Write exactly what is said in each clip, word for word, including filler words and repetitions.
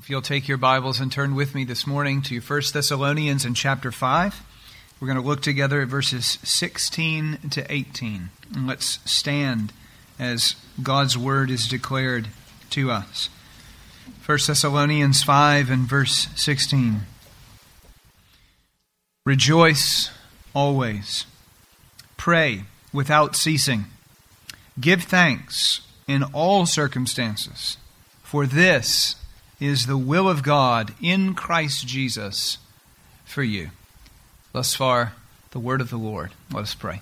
If you'll take your Bibles and turn with me this morning to First Thessalonians in chapter five, we're going to look together at verses sixteen to eighteen. And let's stand as God's word is declared to us. First Thessalonians five and verse sixteen. Rejoice always. Pray without ceasing. Give thanks in all circumstances, for this is the will of God in Christ Jesus for you. Thus far, the word of the Lord. Let us pray.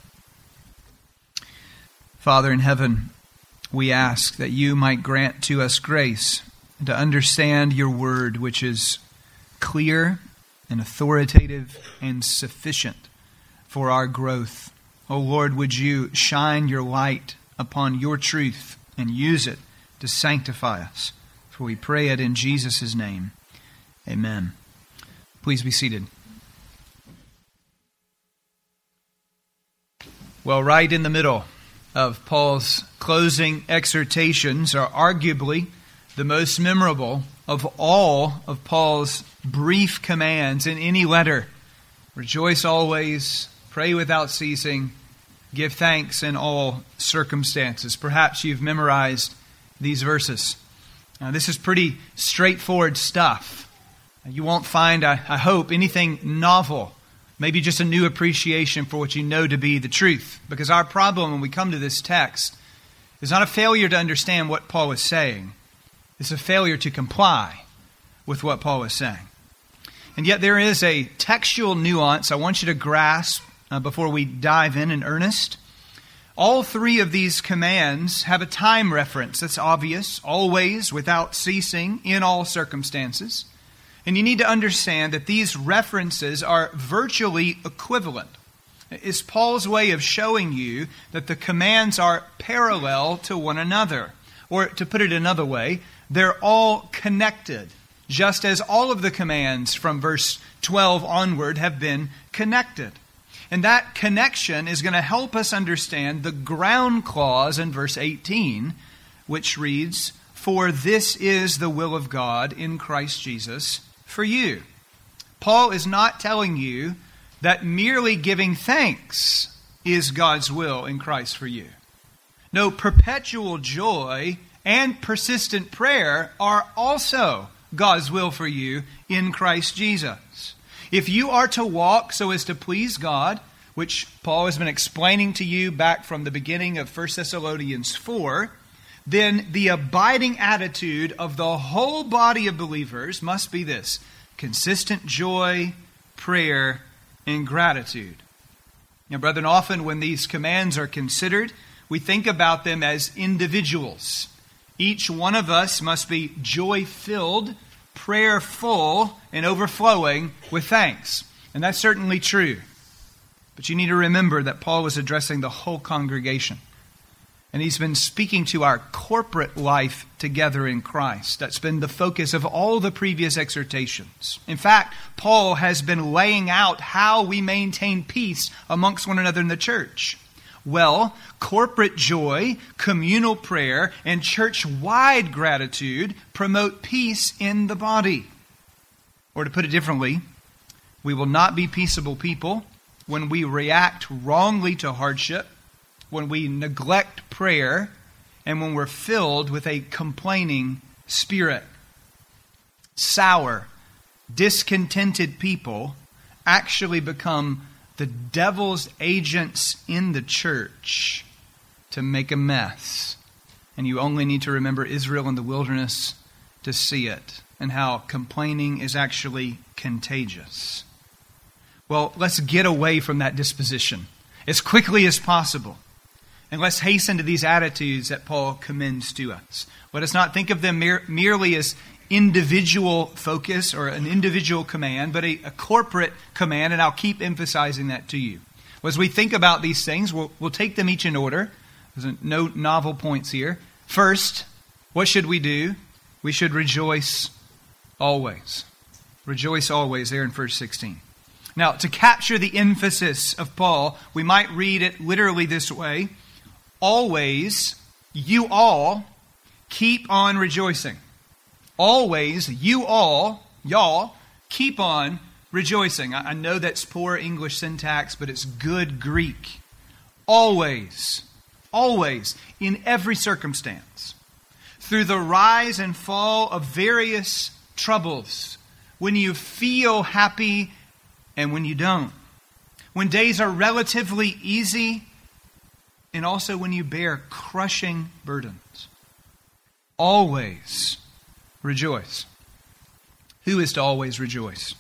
Father in heaven, we ask that you might grant to us grace to understand your word, which is clear and authoritative and sufficient for our growth. O Lord, would you shine your light upon your truth and use it to sanctify us? For we pray it in Jesus' name. Amen. Please be seated. Well, right in the middle of Paul's closing exhortations are arguably the most memorable of all of Paul's brief commands in any letter. Rejoice always, pray without ceasing, give thanks in all circumstances. Perhaps you've memorized these verses. Now, this is pretty straightforward stuff. You won't find, I, I hope, anything novel. Maybe just a new appreciation for what you know to be the truth. Because our problem when we come to this text is not a failure to understand what Paul is saying. It's a failure to comply with what Paul is saying. And yet there is a textual nuance I want you to grasp uh, before we dive in in earnest. All three of these commands have a time reference that's obvious, always, without ceasing, in all circumstances. And you need to understand that these references are virtually equivalent. It's Paul's way of showing you that the commands are parallel to one another. Or to put it another way, they're all connected, just as all of the commands from verse twelve onward have been connected. And that connection is going to help us understand the ground clause in verse eighteen, which reads, "For this is the will of God in Christ Jesus for you." Paul is not telling you that merely giving thanks is God's will in Christ for you. No, perpetual joy and persistent prayer are also God's will for you in Christ Jesus. If you are to walk so as to please God, which Paul has been explaining to you back from the beginning of First Thessalonians four, then the abiding attitude of the whole body of believers must be this: consistent joy, prayer, and gratitude. Now, brethren, often when these commands are considered, we think about them as individuals. Each one of us must be joy-filled, prayerful, and overflowing with thanks. And that's certainly true. But you need to remember that Paul was addressing the whole congregation. And he's been speaking to our corporate life together in Christ. That's been the focus of all the previous exhortations. In fact, Paul has been laying out how we maintain peace amongst one another in the church. Well, corporate joy, communal prayer, and church-wide gratitude promote peace in the body. Or to put it differently, we will not be peaceable people when we react wrongly to hardship, when we neglect prayer, and when we're filled with a complaining spirit. Sour, discontented people actually become the devil's agents in the church to make a mess. And you only need to remember Israel in the wilderness to see it, and how complaining is actually contagious. Well, let's get away from that disposition as quickly as possible. And let's hasten to these attitudes that Paul commends to us. Let us not think of them mere, merely as individual focus or an individual command, but a, a corporate command, and I'll keep emphasizing that to you. Well, as we think about these things, we'll, we'll take them each in order. There's no novel points here. First, what should we do? We should rejoice always. Rejoice always, there in verse sixteen. Now, to capture the emphasis of Paul, we might read it literally this way: always, you all, keep on rejoicing. always, you all, y'all, keep on rejoicing. I know that's poor English syntax, but it's good Greek. Always, always, in every circumstance, through the rise and fall of various troubles, when you feel happy and when you don't, when days are relatively easy, and also when you bear crushing burdens. Always rejoice. Who is to always rejoice?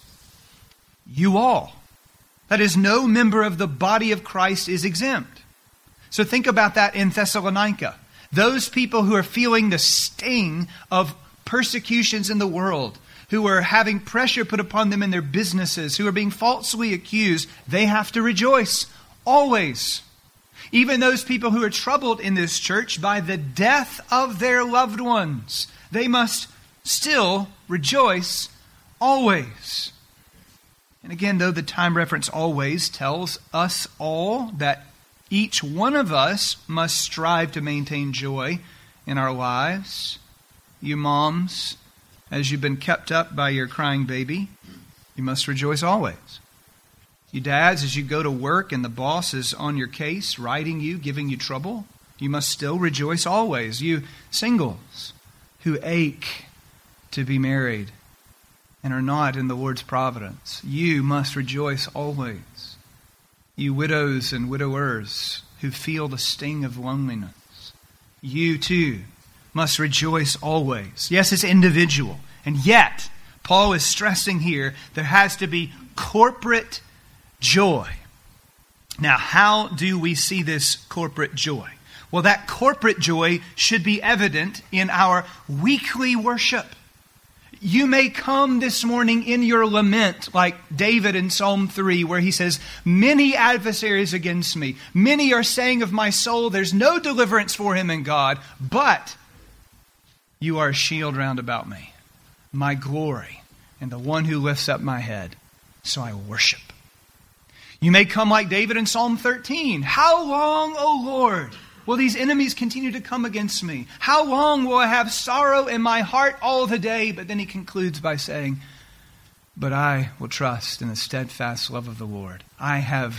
You all. That is, no member of the body of Christ is exempt. So think about that in Thessalonica. Those people who are feeling the sting of persecutions in the world, who are having pressure put upon them in their businesses, who are being falsely accused, they have to rejoice always. Even those people who are troubled in this church by the death of their loved ones, they must still rejoice always. And again, though the time reference always tells us all that each one of us must strive to maintain joy in our lives. You moms, as you've been kept up by your crying baby, you must rejoice always. You dads, as you go to work and the boss is on your case, writing you, giving you trouble, you must still rejoice always. You singles who ache to be married and are not in the Lord's providence, you must rejoice always. You widows and widowers who feel the sting of loneliness, you too must rejoice always. Yes, it's individual. And yet, Paul is stressing here, there has to be corporate joy. Now, how do we see this corporate joy? Well, that corporate joy should be evident in our weekly worship. You may come this morning in your lament, like David in Psalm three, where he says, many adversaries against me. Many are saying of my soul, there's no deliverance for him in God. But you are a shield round about me, my glory, and the one who lifts up my head. So I worship. You may come like David in Psalm thirteen. How long, O Lord, will these enemies continue to come against me? How long will I have sorrow in my heart all the day? But then he concludes by saying, but I will trust in the steadfast love of the Lord. I have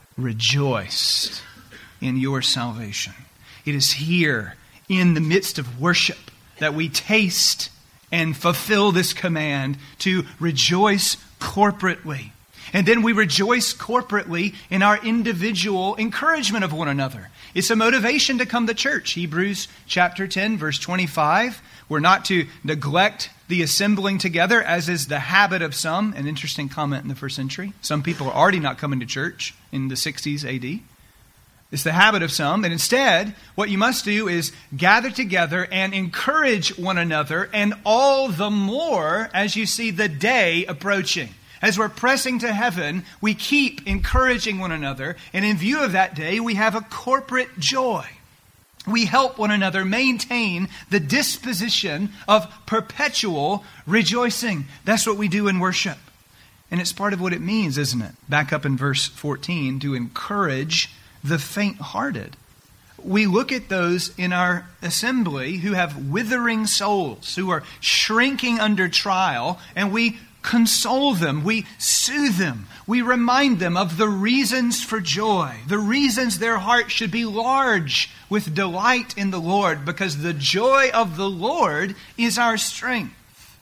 rejoiced in your salvation. It is here in the midst of worship that we taste and fulfill this command to rejoice corporately. And then we rejoice corporately in our individual encouragement of one another. It's a motivation to come to church. Hebrews chapter ten, verse twenty-five. We're not to neglect the assembling together, as is the habit of some. An interesting comment in the first century. Some people are already not coming to church in the sixties A D. It's the habit of some. And instead, what you must do is gather together and encourage one another, and all the more as you see the day approaching. As we're pressing to heaven, we keep encouraging one another. And in view of that day, we have a corporate joy. We help one another maintain the disposition of perpetual rejoicing. That's what we do in worship. And it's part of what it means, isn't it? Back up in verse fourteen, to encourage the faint-hearted. We look at those in our assembly who have withering souls, who are shrinking under trial, and we console them, we soothe them, we remind them of the reasons for joy, the reasons their heart should be large with delight in the Lord, because the joy of the Lord is our strength.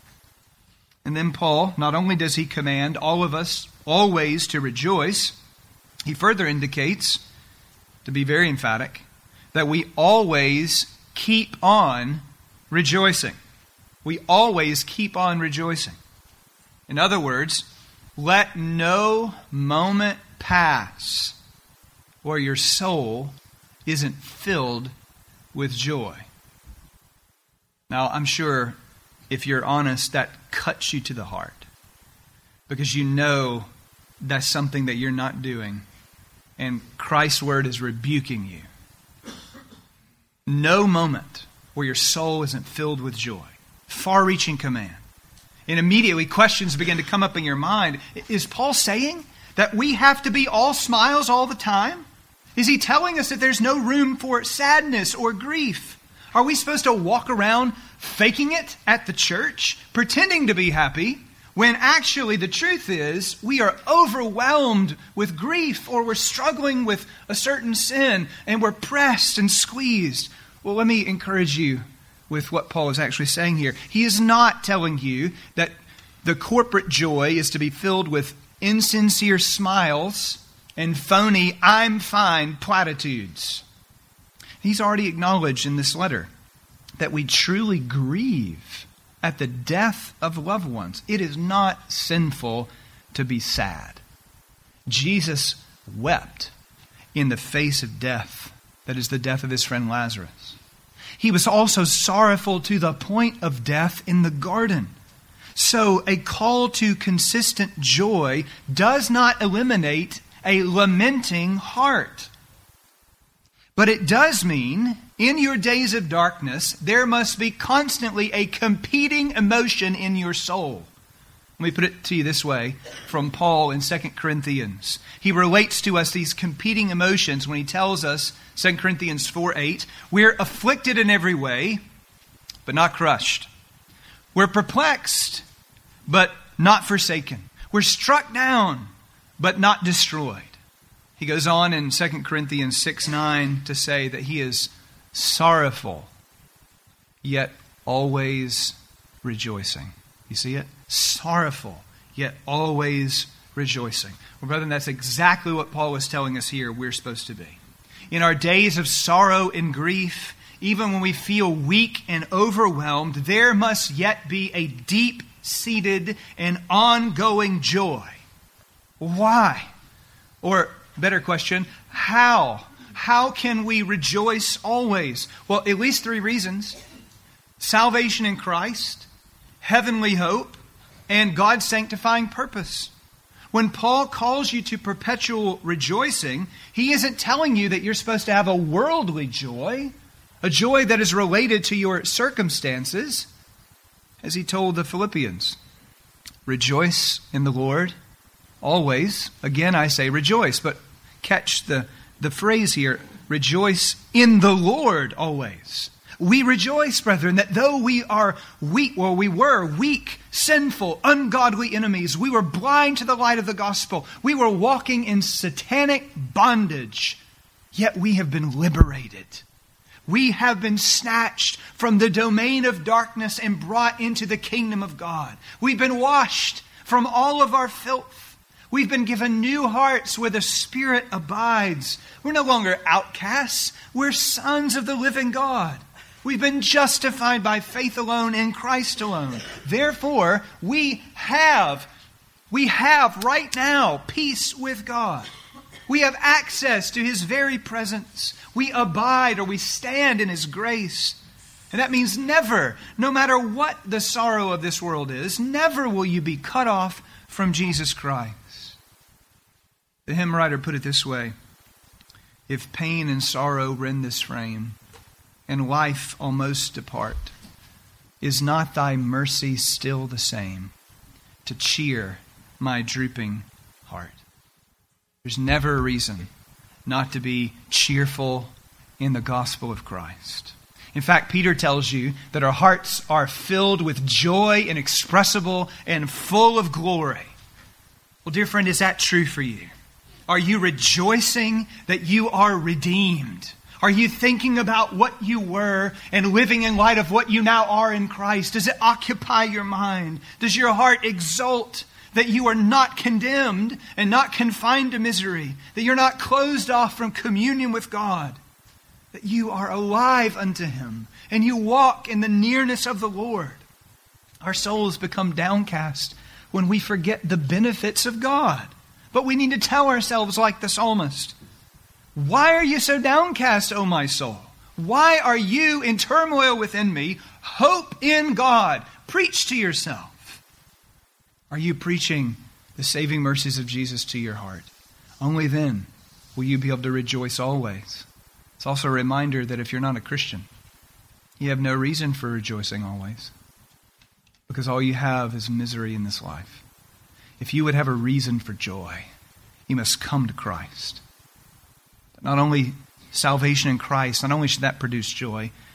And then Paul, not only does he command all of us always to rejoice, he further indicates, to be very emphatic, that we always keep on rejoicing. We always keep on rejoicing. In other words, let no moment pass where your soul isn't filled with joy. Now, I'm sure if you're honest, that cuts you to the heart, because you know that's something that you're not doing, and Christ's word is rebuking you. No moment where your soul isn't filled with joy. Far-reaching command. And immediately questions begin to come up in your mind. Is Paul saying that we have to be all smiles all the time? Is he telling us that there's no room for sadness or grief? Are we supposed to walk around faking it at the church, pretending to be happy, when actually the truth is we are overwhelmed with grief, or we're struggling with a certain sin and we're pressed and squeezed? Well, let me encourage you with what Paul is actually saying here. He is not telling you that the corporate joy is to be filled with insincere smiles and phony "I'm fine" platitudes. He's already acknowledged in this letter that we truly grieve at the death of loved ones. It is not sinful to be sad. Jesus wept in the face of death, that is the death of his friend Lazarus. He was also sorrowful to the point of death in the garden. So a call to consistent joy does not eliminate a lamenting heart. But it does mean, in your days of darkness, there must be constantly a competing emotion in your soul. Let me put it to you this way from Paul in Second Corinthians. He relates to us these competing emotions when he tells us, Second Corinthians four eight, we're afflicted in every way, but not crushed. We're perplexed, but not forsaken. We're struck down, but not destroyed. He goes on in Second Corinthians six nine to say that he is sorrowful, yet always rejoicing. You see it? Sorrowful, yet always rejoicing. Well, brethren, that's exactly what Paul is telling us here we're supposed to be. In our days of sorrow and grief, even when we feel weak and overwhelmed, there must yet be a deep-seated and ongoing joy. Why? Or, better question, how? How can we rejoice always? Well, at least three reasons. Salvation in Christ, heavenly hope, and God's sanctifying purpose. When Paul calls you to perpetual rejoicing, he isn't telling you that you're supposed to have a worldly joy, a joy that is related to your circumstances, as he told the Philippians. Rejoice in the Lord always. Again, I say rejoice, but catch the, the phrase here, rejoice in the Lord always. We rejoice, brethren, that though we are weak, well, we were weak, sinful, ungodly enemies, we were blind to the light of the gospel, we were walking in satanic bondage, yet we have been liberated. We have been snatched from the domain of darkness and brought into the kingdom of God. We've been washed from all of our filth. We've been given new hearts where the Spirit abides. We're no longer outcasts. We're sons of the living God. We've been justified by faith alone in Christ alone. Therefore, we have, we have right now peace with God. We have access to His very presence. We abide or we stand in His grace. And that means never, no matter what the sorrow of this world is, never will you be cut off from Jesus Christ. The hymn writer put it this way: if pain and sorrow rend this frame, and life almost depart, is not thy mercy still the same to cheer my drooping heart? There's never a reason not to be cheerful in the gospel of Christ. In fact, Peter tells you that our hearts are filled with joy, inexpressible and full of glory. Well, dear friend, is that true for you? Are you rejoicing that you are redeemed? Are you thinking about what you were and living in light of what you now are in Christ? Does it occupy your mind? Does your heart exult that you are not condemned and not confined to misery? That you're not closed off from communion with God? That you are alive unto Him and you walk in the nearness of the Lord? Our souls become downcast when we forget the benefits of God. But we need to tell ourselves like the psalmist, why are you so downcast, O my soul? Why are you in turmoil within me? Hope in God. Preach to yourself. Are you preaching the saving mercies of Jesus to your heart? Only then will you be able to rejoice always. It's also a reminder that if you're not a Christian, you have no reason for rejoicing always, because all you have is misery in this life. If you would have a reason for joy, you must come to Christ. Not only salvation in Christ, not only should that produce joy,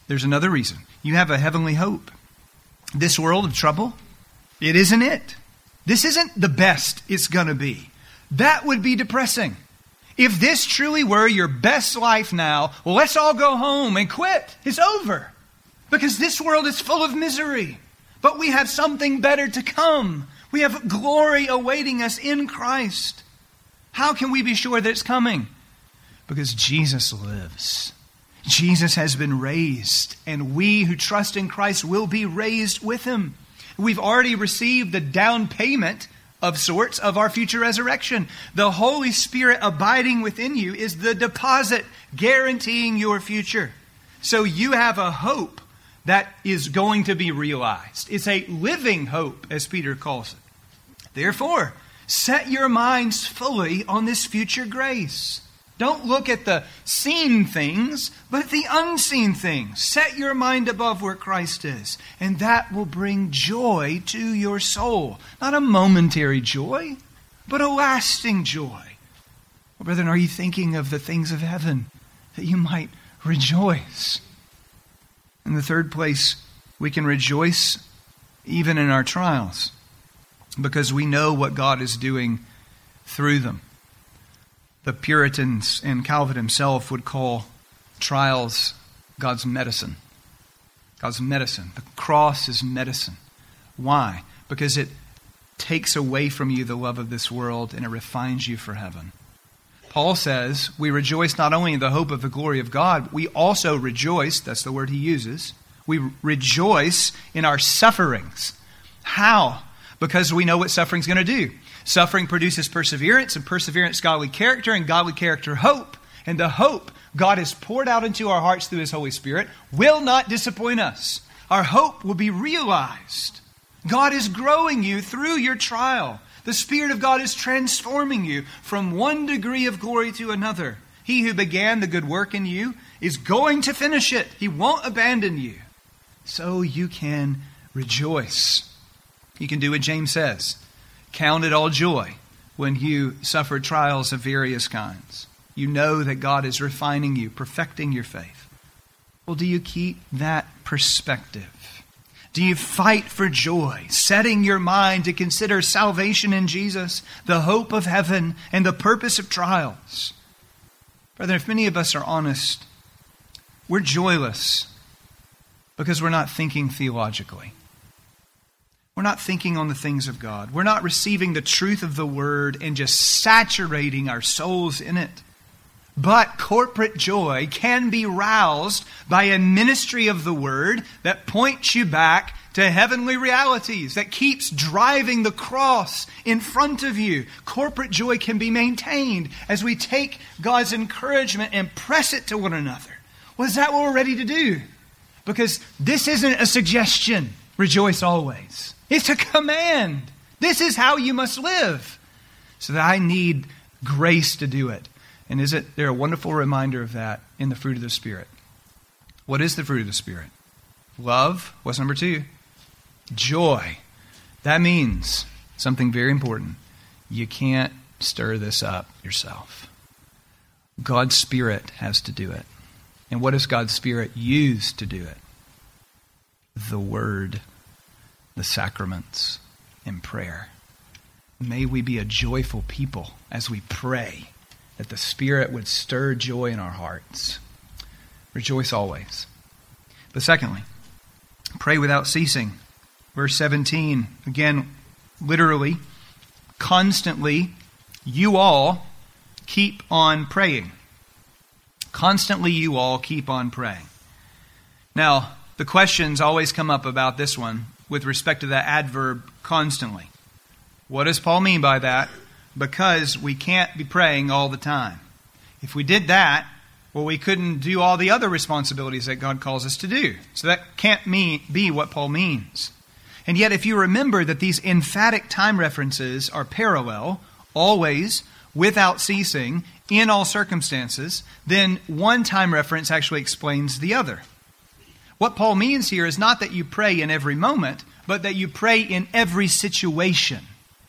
There's another reason. You have a heavenly hope. This world of trouble, it isn't it. This isn't the best it's going to be. That would be depressing. If this truly were your best life now, well, let's all go home and quit. It's over. Because this world is full of misery. But we have something better to come. We have glory awaiting us in Christ. How can we be sure that it's coming? Because Jesus lives. Jesus has been raised, and we who trust in Christ will be raised with Him. We've already received the down payment of sorts of our future resurrection. The Holy Spirit abiding within you is the deposit guaranteeing your future. So you have a hope that is going to be realized. It's a living hope, as Peter calls it. Therefore, set your minds fully on this future grace. Don't look at the seen things, but at the unseen things. Set your mind above where Christ is, and that will bring joy to your soul. Not a momentary joy, but a lasting joy. Well, brethren, are you thinking of the things of heaven that you might rejoice? In the third place, we can rejoice even in our trials because we know what God is doing through them. The Puritans and Calvin himself would call trials God's medicine. God's medicine. The cross is medicine. Why? Because it takes away from you the love of this world and it refines you for heaven. Paul says we rejoice not only in the hope of the glory of God, we also rejoice, that's the word he uses, we rejoice in our sufferings. How? Because we know what suffering is going to do. Suffering produces perseverance, and perseverance godly character, and godly character hope. And the hope God has poured out into our hearts through His Holy Spirit will not disappoint us. Our hope will be realized. God is growing you through your trial. The Spirit of God is transforming you from one degree of glory to another. He who began the good work in you is going to finish it. He won't abandon you. So you can rejoice. You can do what James says. Count it all joy when you suffer trials of various kinds. You know that God is refining you, perfecting your faith. Well, do you keep that perspective? Do you fight for joy, setting your mind to consider salvation in Jesus, the hope of heaven, and the purpose of trials? Brethren, if many of us are honest, we're joyless because we're not thinking theologically. We're not thinking on the things of God. We're not receiving the truth of the Word and just saturating our souls in it. But corporate joy can be roused by a ministry of the Word that points you back to heavenly realities, that keeps driving the cross in front of you. Corporate joy can be maintained as we take God's encouragement and press it to one another. Well, is that what we're ready to do? Because this isn't a suggestion, rejoice always. It's a command. This is how you must live. So that I need grace to do it. And isn't there a wonderful reminder of that in the fruit of the Spirit? What is the fruit of the Spirit? Love. What's number two? Joy. That means something very important. You can't stir this up yourself. God's Spirit has to do it. And what does God's Spirit use to do it? The Word, the sacraments, and prayer. May we be a joyful people as we pray, that the Spirit would stir joy in our hearts. Rejoice always. But secondly, pray without ceasing. Verse seventeen, again, literally, constantly, you all keep on praying. Constantly, you all keep on praying. Now, the questions always come up about this one with respect to that adverb, constantly. What does Paul mean by that? Because we can't be praying all the time. If we did that, well, we couldn't do all the other responsibilities that God calls us to do. So that can't mean, be what Paul means. And yet, if you remember that these emphatic time references are parallel, always, without ceasing, in all circumstances, then one time reference actually explains the other. What Paul means here is not that you pray in every moment, but that you pray in every situation.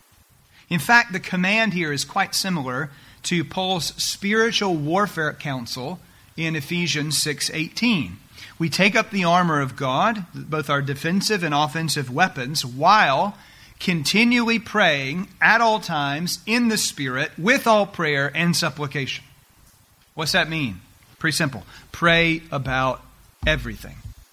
In fact, the command here is quite similar to Paul's spiritual warfare counsel in Ephesians six eighteen. We take up the armor of God, both our defensive and offensive weapons, while continually praying at all times in the Spirit with all prayer and supplication. What's that mean? Pretty simple. Pray about everything.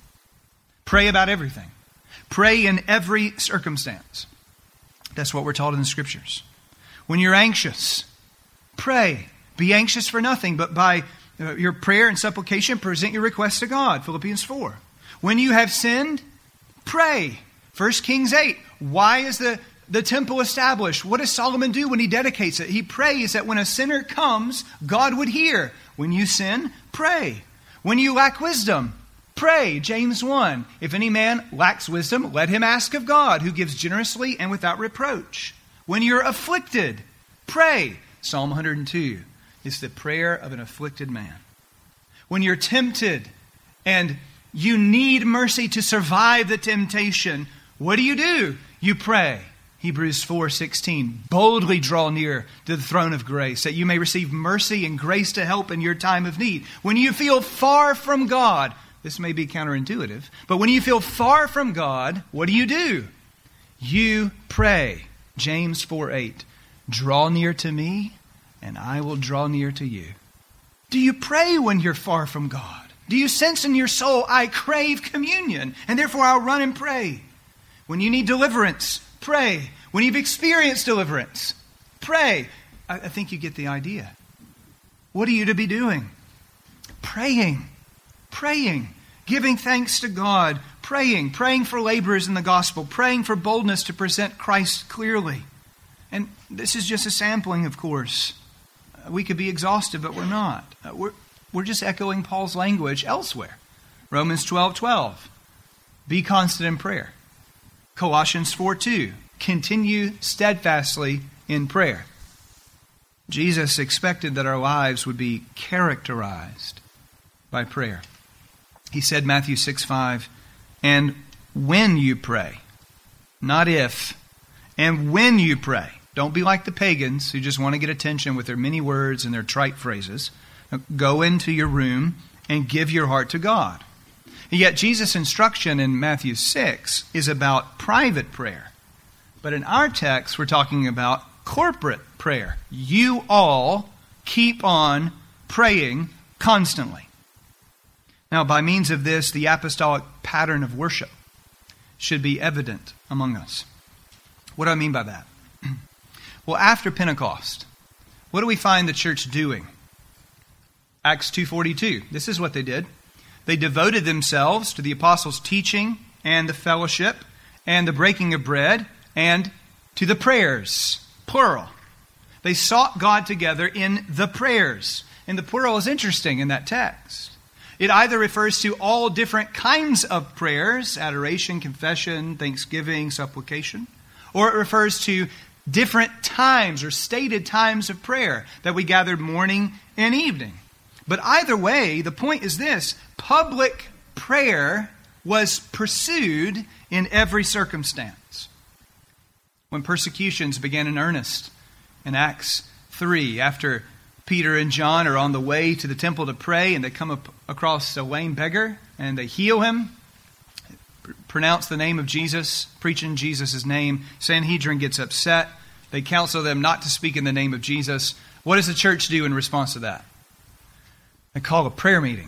Pray about everything. Pray in every circumstance. That's what we're taught in the Scriptures. When you're anxious, pray. Be anxious for nothing, but by uh, your prayer and supplication, present your requests to God. Philippians four. When you have sinned, pray. First Kings eight. Why is the, the temple established? What does Solomon do when he dedicates it? He prays that when a sinner comes, God would hear. When you sin, pray. When you lack wisdom, pray. James one. If any man lacks wisdom, let him ask of God, who gives generously and without reproach. When you're afflicted, pray. Psalm one hundred two. It's the prayer of an afflicted man. When you're tempted and you need mercy to survive the temptation, what do you do? You pray. Hebrews four sixteen. Boldly draw near to the throne of grace, that you may receive mercy and grace to help in your time of need. When you feel far from God, this may be counterintuitive, but when you feel far from God, what do you do? You pray. James four eight. Draw near to me, and I will draw near to you. Do you pray when you're far from God? Do you sense in your soul, I crave communion, and therefore I'll run and pray? When you need deliverance, pray. When you've experienced deliverance, pray. I, I think you get the idea. What are you to be doing? Praying. Praying. Giving thanks to God. Praying. Praying for laborers in the gospel. Praying for boldness to present Christ clearly. And this is just a sampling, of course. We could be exhaustive, but we're not. We're, we're just echoing Paul's language elsewhere. Romans twelve twelve. Be constant in prayer. Colossians four two. Continue steadfastly in prayer. Jesus expected that our lives would be characterized by prayer. He said, Matthew six five, and when you pray, not if, and when you pray. Don't be like the pagans who just want to get attention with their many words and their trite phrases. Go into your room and give your heart to God. And yet Jesus' instruction in Matthew six is about private prayer. But in our text, we're talking about corporate prayer. You all keep on praying constantly. Now, by means of this, the apostolic pattern of worship should be evident among us. What do I mean by that? Well, after Pentecost, what do we find the church doing? Acts two forty-two. This is what they did. They devoted themselves to the apostles' teaching and the fellowship and the breaking of bread and to the prayers, plural. They sought God together in the prayers. And the plural is interesting in that text. It either refers to all different kinds of prayers, adoration, confession, thanksgiving, supplication, or it refers to different times or stated times of prayer that we gathered morning and evening. But either way, the point is this: public prayer was pursued in every circumstance. When persecutions began in earnest in Acts three, after Peter and John are on the way to the temple to pray and they come up across a lame beggar and they heal him, pronounce the name of Jesus, preach in Jesus' name. Sanhedrin gets upset. They counsel them not to speak in the name of Jesus. What does the church do in response to that? They call a prayer meeting.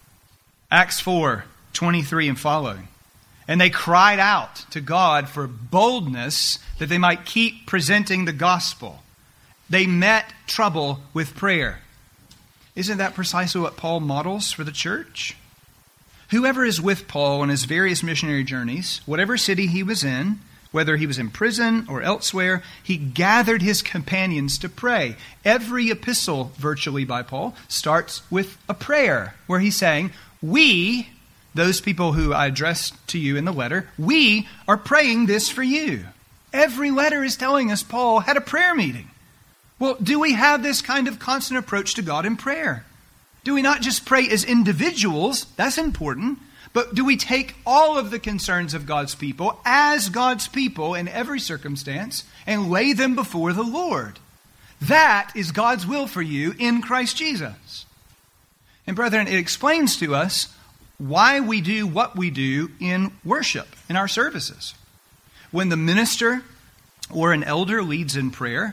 Acts four twenty-three and following. And they cried out to God for boldness that they might keep presenting the gospel. They met trouble with prayer. Isn't that precisely what Paul models for the church? Whoever is with Paul on his various missionary journeys, whatever city he was in, whether he was in prison or elsewhere, he gathered his companions to pray. Every epistle, virtually by Paul, starts with a prayer where he's saying, we, those people who I addressed to you in the letter, we are praying this for you. Every letter is telling us Paul had a prayer meeting. Well, do we have this kind of constant approach to God in prayer? Do we not just pray as individuals? That's important. But do we take all of the concerns of God's people as God's people in every circumstance and lay them before the Lord? That is God's will for you in Christ Jesus. And brethren, it explains to us why we do what we do in worship, in our services. When the minister or an elder leads in prayer,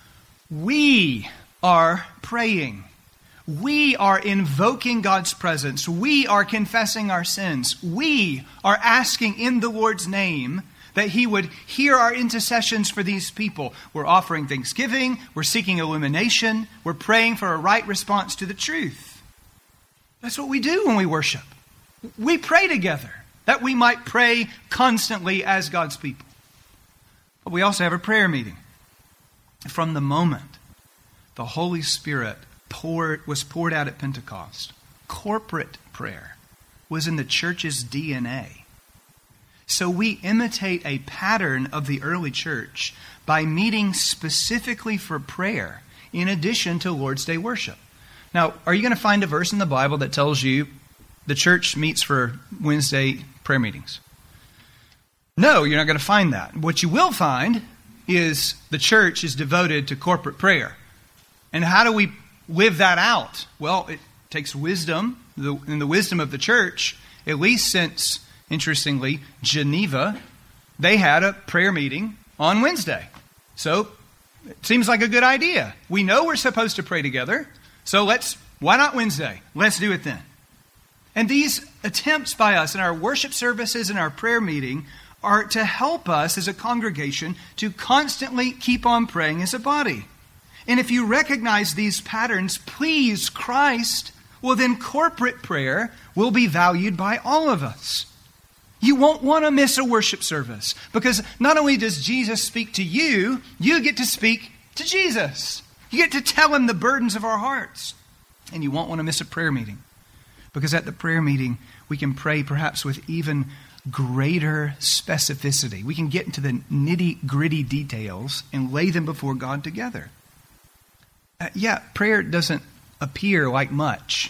we are praying. We are invoking God's presence. We are confessing our sins. We are asking in the Lord's name that He would hear our intercessions for these people. We're offering thanksgiving. We're seeking illumination. We're praying for a right response to the truth. That's what we do when we worship. We pray together that we might pray constantly as God's people. But we also have a prayer meeting. From the moment the Holy Spirit poured, was poured out at Pentecost, corporate prayer was in the church's D N A. So we imitate a pattern of the early church by meeting specifically for prayer in addition to Lord's Day worship. Now, are you going to find a verse in the Bible that tells you the church meets for Wednesday prayer meetings? No, you're not going to find that. What you will find is the church is devoted to corporate prayer. And how do we live that out? Well, it takes wisdom, in the wisdom of the church, at least since, interestingly, Geneva, they had a prayer meeting on Wednesday. So it seems like a good idea. We know we're supposed to pray together, so let's, why not Wednesday? Let's do it then. And these attempts by us in our worship services and our prayer meeting are to help us as a congregation to constantly keep on praying as a body. And if you recognize these patterns, please Christ, well then corporate prayer will be valued by all of us. You won't want to miss a worship service because not only does Jesus speak to you, you get to speak to Jesus. You get to tell Him the burdens of our hearts. And you won't want to miss a prayer meeting because at the prayer meeting, we can pray perhaps with even greater specificity. We can get into the nitty-gritty details and lay them before God together. Uh, yeah, prayer doesn't appear like much,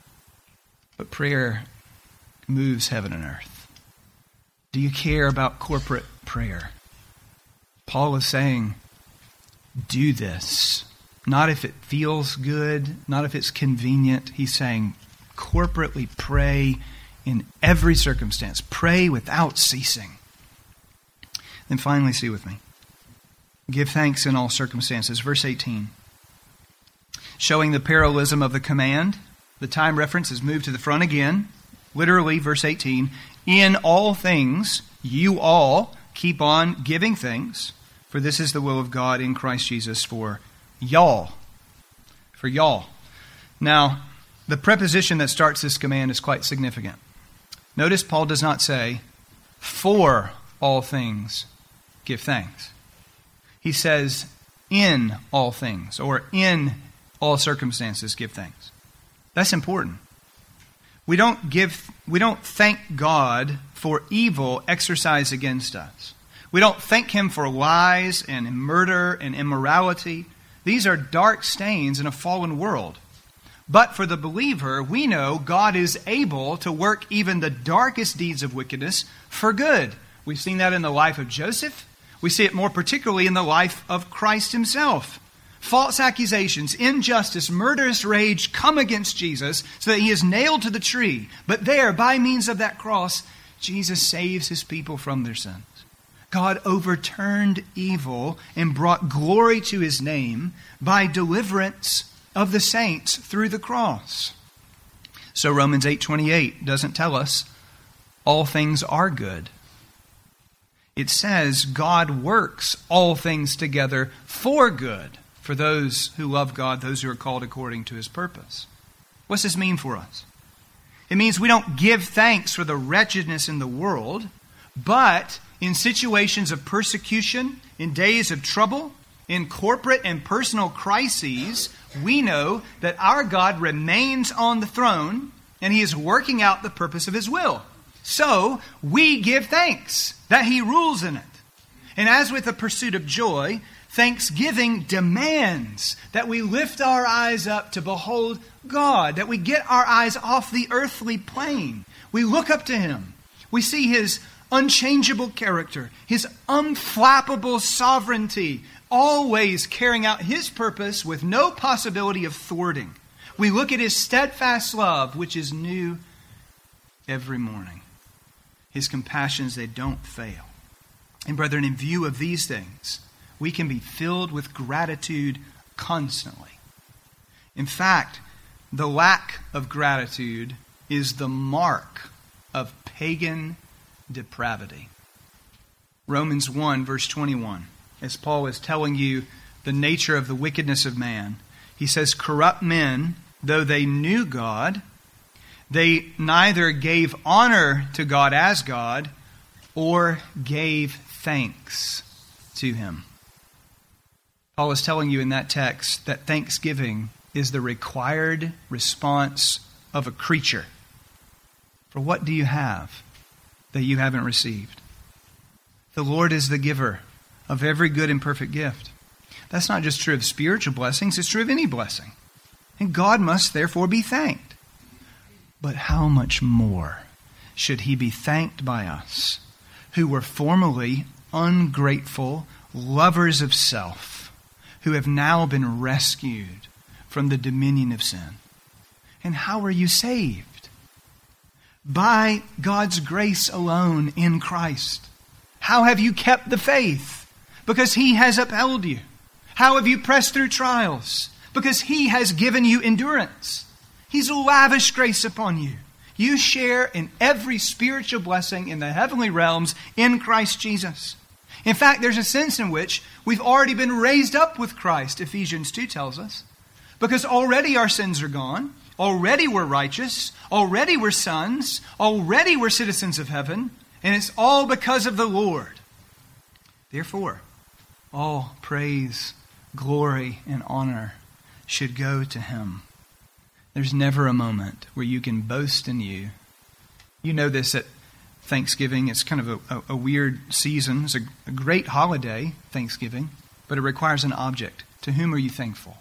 but prayer moves heaven and earth. Do you care about corporate prayer? Paul is saying, do this. Not if it feels good, not if it's convenient. He's saying, corporately pray in every circumstance. Pray without ceasing. Then finally, see with me. Give thanks in all circumstances. Verse eighteen. Showing the parallelism of the command, the time reference is moved to the front again. Literally, verse eighteen. In all things, you all keep on giving thanks, for this is the will of God in Christ Jesus for y'all. For y'all. Now, the preposition that starts this command is quite significant. Notice Paul does not say, for all things give thanks. He says, in all things, or in all circumstances give thanks. That's important. We don't give, we don't thank God for evil exercised against us. We don't thank Him for lies and murder and immorality. These are dark stains in a fallen world. But for the believer, we know God is able to work even the darkest deeds of wickedness for good. We've seen that in the life of Joseph. We see it more particularly in the life of Christ Himself. False accusations, injustice, murderous rage come against Jesus so that He is nailed to the tree. But there, by means of that cross, Jesus saves His people from their sins. God overturned evil and brought glory to His name by deliverance of the saints through the cross. So Romans eight twenty-eight doesn't tell us all things are good. It says God works all things together for good for those who love God, those who are called according to His purpose. What's this mean for us? It means we don't give thanks for the wretchedness in the world, but in situations of persecution, in days of trouble, in corporate and personal crises, we know that our God remains on the throne and He is working out the purpose of His will. So we give thanks that He rules in it. And as with the pursuit of joy, thanksgiving demands that we lift our eyes up to behold God, that we get our eyes off the earthly plane. We look up to Him. We see His unchangeable character, His unflappable sovereignty, always carrying out His purpose with no possibility of thwarting. We look at His steadfast love, which is new every morning. His compassions, they don't fail. And brethren, in view of these things, we can be filled with gratitude constantly. In fact, the lack of gratitude is the mark of pagan depravity. Romans one, verse twenty-one, as Paul is telling you the nature of the wickedness of man, he says, corrupt men, though they knew God, they neither gave honor to God as God or gave thanks to Him. Paul is telling you in that text that thanksgiving is the required response of a creature. For what do you have that you haven't received? The Lord is the giver of every good and perfect gift. That's not just true of spiritual blessings, it's true of any blessing. And God must therefore be thanked. But how much more should He be thanked by us, who were formerly ungrateful, lovers of self, who have now been rescued from the dominion of sin? And how are you saved? By God's grace alone in Christ. How have you kept the faith? Because He has upheld you. How have you pressed through trials? Because He has given you endurance. He's lavished grace upon you. You share in every spiritual blessing in the heavenly realms in Christ Jesus. In fact, there's a sense in which we've already been raised up with Christ, Ephesians two tells us. Because already our sins are gone. Already we're righteous. Already we're sons. Already we're citizens of heaven. And it's all because of the Lord. Therefore, all praise, glory, and honor should go to Him. There's never a moment where you can boast in you. You know this at Thanksgiving. It's kind of a, a, a weird season. It's a, a great holiday, Thanksgiving, but it requires an object. To whom are you thankful?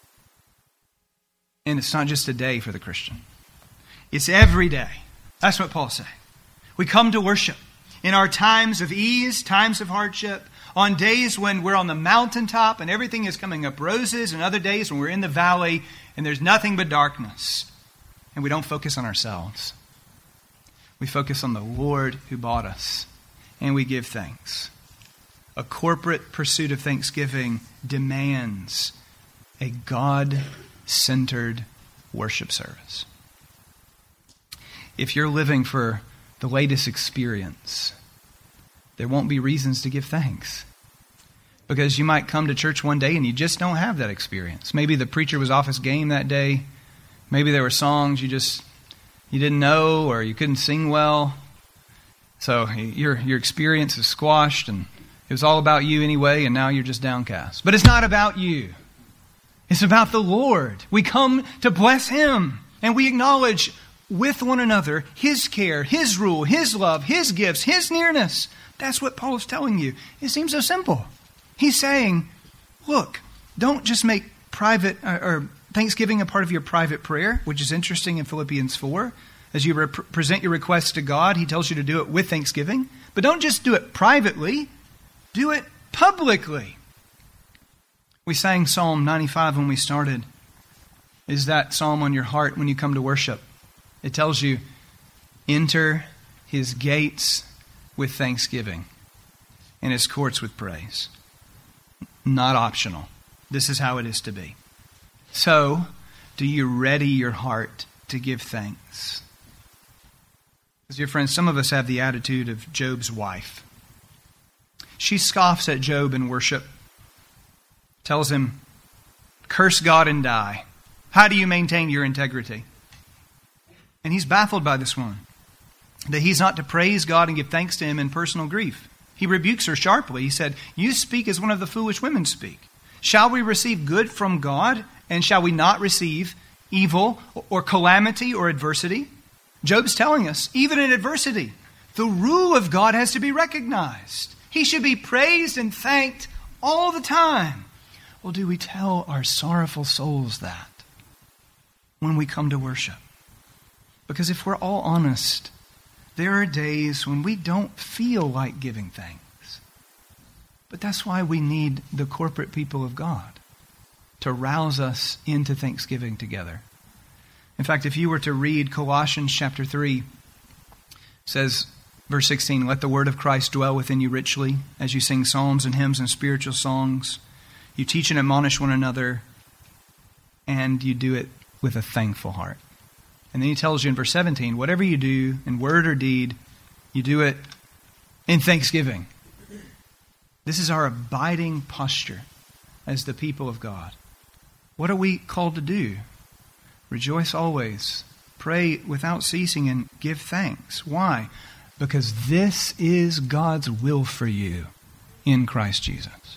And it's not just a day for the Christian. It's every day. That's what Paul said. We come to worship in our times of ease, times of hardship, on days when we're on the mountaintop and everything is coming up roses, and other days when we're in the valley and there's nothing but darkness. And we don't focus on ourselves. We focus on the Lord who bought us, and we give thanks. A corporate pursuit of thanksgiving demands a God-centered worship service. If you're living for the latest experience, there won't be reasons to give thanks. Because you might come to church one day and you just don't have that experience. Maybe the preacher was off his game that day. Maybe there were songs you just you didn't know, or you couldn't sing well. So your your experience is squashed, and it was all about you anyway, and now you're just downcast. But it's not about you. It's about the Lord. We come to bless Him, and we acknowledge with one another His care, His rule, His love, His gifts, His nearness. That's what Paul is telling you. It seems so simple. He's saying, look, don't just make private or, or Thanksgiving a part of your private prayer, which is interesting in Philippians four. As you rep- present your requests to God, He tells you to do it with thanksgiving. But don't just do it privately. Do it publicly. We sang Psalm ninety-five when we started. Is that psalm on your heart when you come to worship? It tells you, enter His gates with thanksgiving and His courts with praise. Not optional. This is how it is to be. So, do you ready your heart to give thanks? Because, dear friends, some of us have the attitude of Job's wife. She scoffs at Job in worship, tells him, curse God and die. How do you maintain your integrity? And he's baffled by this one, that he's not to praise God and give thanks to Him in personal grief. He rebukes her sharply. He said, you speak as one of the foolish women speak. Shall we receive good from God, and shall we not receive evil or calamity or adversity? Job's telling us, even in adversity, the rule of God has to be recognized. He should be praised and thanked all the time. Well, do we tell our sorrowful souls that when we come to worship? Because if we're all honest, there are days when we don't feel like giving thanks. But that's why we need the corporate people of God to rouse us into thanksgiving together. In fact, if you were to read Colossians chapter three, says, verse sixteen, let the word of Christ dwell within you richly as you sing psalms and hymns and spiritual songs. You teach and admonish one another, and you do it with a thankful heart. And then he tells you in verse seventeen, whatever you do in word or deed, you do it in thanksgiving. This is our abiding posture as the people of God. What are we called to do? Rejoice always. Pray without ceasing and give thanks. Why? Because this is God's will for you in Christ Jesus.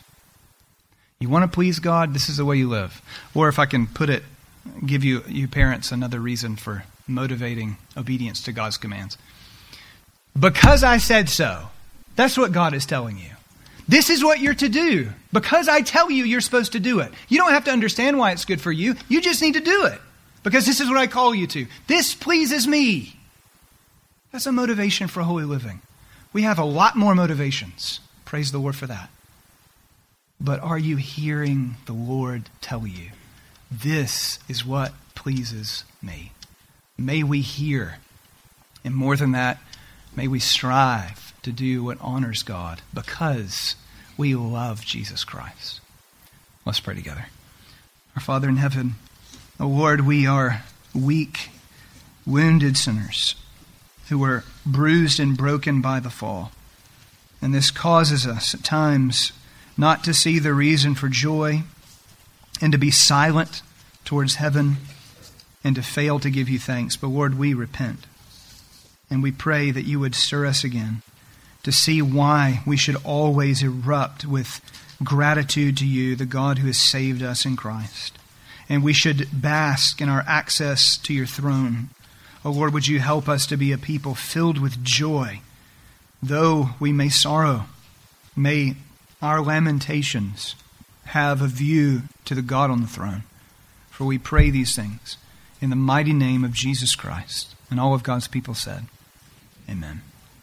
You want to please God? This is the way you live. Or if I can put it, give you, you parents another reason for motivating obedience to God's commands. Because I said so. That's what God is telling you. This is what you're to do. Because I tell you, you're supposed to do it. You don't have to understand why it's good for you. You just need to do it. Because this is what I call you to. This pleases me. That's a motivation for holy living. We have a lot more motivations. Praise the Lord for that. But are you hearing the Lord tell you, this is what pleases me? May we hear. And more than that, may we strive to do what honors God because we love Jesus Christ. Let's pray together. Our Father in heaven, oh Lord, we are weak, wounded sinners who were bruised and broken by the fall. And this causes us at times not to see the reason for joy and to be silent towards heaven and to fail to give you thanks. But Lord, we repent. And we pray that you would stir us again to see why we should always erupt with gratitude to you, the God who has saved us in Christ. And we should bask in our access to your throne. Oh Lord, would you help us to be a people filled with joy, though we may sorrow. May our lamentations have a view to the God on the throne. For we pray these things in the mighty name of Jesus Christ. And all of God's people said, amen.